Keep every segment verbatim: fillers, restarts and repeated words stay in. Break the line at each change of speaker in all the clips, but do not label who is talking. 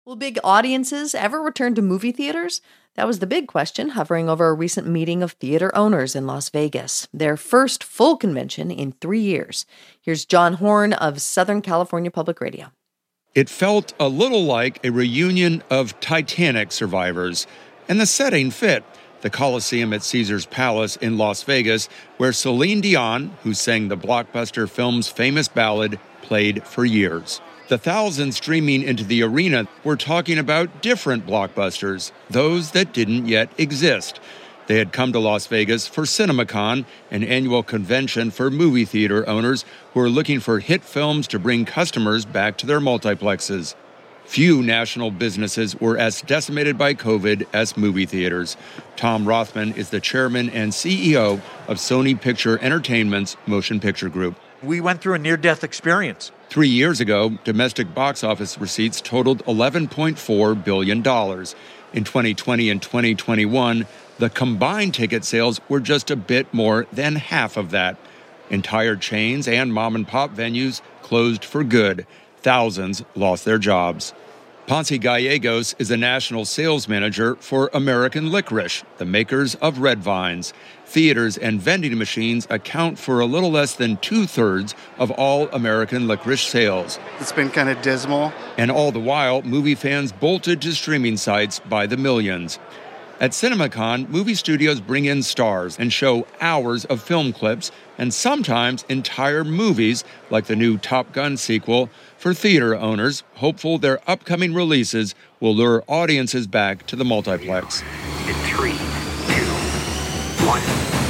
Will big audiences ever return to movie theaters? That was the big question hovering over a recent meeting of theater owners in Las Vegas, their first full convention in three years. Here's John Horn of Southern California Public Radio.
It felt a little like a reunion of Titanic survivors, and the setting fit. The Coliseum at Caesars Palace in Las Vegas, where Celine Dion, who sang the blockbuster film's famous ballad, played for years. The thousands streaming into the arena were talking about different blockbusters, those that didn't yet exist. They had come to Las Vegas for CinemaCon, an annual convention for movie theater owners who are looking for hit films to bring customers back to their multiplexes. Few national businesses were as decimated by COVID as movie theaters. Tom Rothman is the chairman and C E O of Sony Picture Entertainment's Motion Picture Group.
We went through a near-death experience.
Three years ago, domestic box office receipts totaled eleven point four billion dollars. In twenty twenty and twenty twenty-one, the combined ticket sales were just a bit more than half of that. Entire chains and mom-and-pop venues closed for good. Thousands lost their jobs. Ponce Gallegos is a national sales manager for American Licorice, the makers of Red Vines. Theaters and vending machines account for a little less than two-thirds of all American licorice sales.
It's been kind of dismal.
And all the while, movie fans bolted to streaming sites by the millions. At CinemaCon, movie studios bring in stars and show hours of film clips and sometimes entire movies, like the new Top Gun sequel, for theater owners, hopeful their upcoming releases will lure audiences back to the multiplex.
In three, two, one.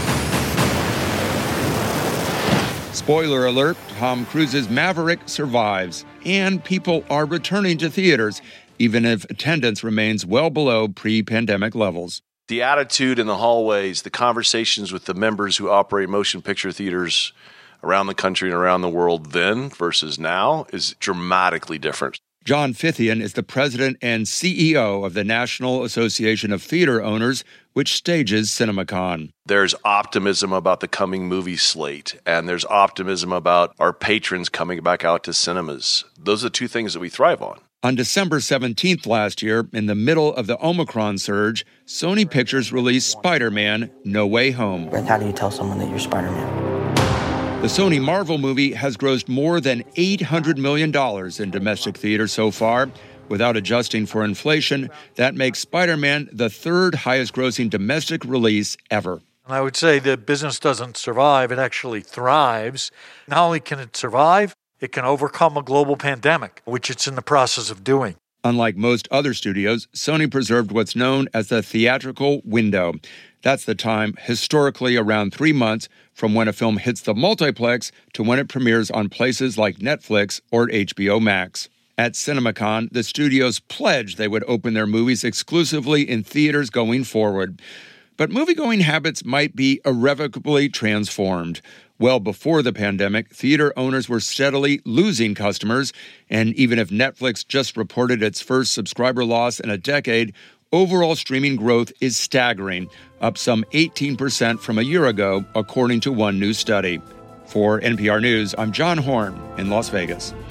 Spoiler alert, Tom Cruise's Maverick survives, and people are returning to theaters, even if attendance remains well below pre-pandemic levels.
The attitude in the hallways, the conversations with the members who operate motion picture theaters around the country and around the world then versus now is dramatically different.
John Fithian is the president and C E O of the National Association of Theater Owners, which stages CinemaCon.
There's optimism about the coming movie slate, and there's optimism about our patrons coming back out to cinemas. Those are the two things that we thrive on.
On December seventeenth last year, in the middle of the Omicron surge, Sony Pictures released Spider-Man: No Way Home.
And how do you tell someone that you're Spider-Man?
The Sony Marvel movie has grossed more than eight hundred million dollars in domestic theaters so far. Without adjusting for inflation, that makes Spider-Man the third highest-grossing domestic release ever.
And I would say the business doesn't survive, it actually thrives. Not only can it survive, it can overcome a global pandemic, which it's in the process of doing.
Unlike most other studios, Sony preserved what's known as the theatrical window. That's the time, historically around three months, from when a film hits the multiplex to when it premieres on places like Netflix or H B O Max. At CinemaCon, the studios pledged they would open their movies exclusively in theaters going forward. But moviegoing habits might be irrevocably transformed. Well before the pandemic, theater owners were steadily losing customers, and even if Netflix just reported its first subscriber loss in a decade, overall streaming growth is staggering, up some eighteen percent from a year ago, according to one new study. For N P R News, I'm John Horn in Las Vegas.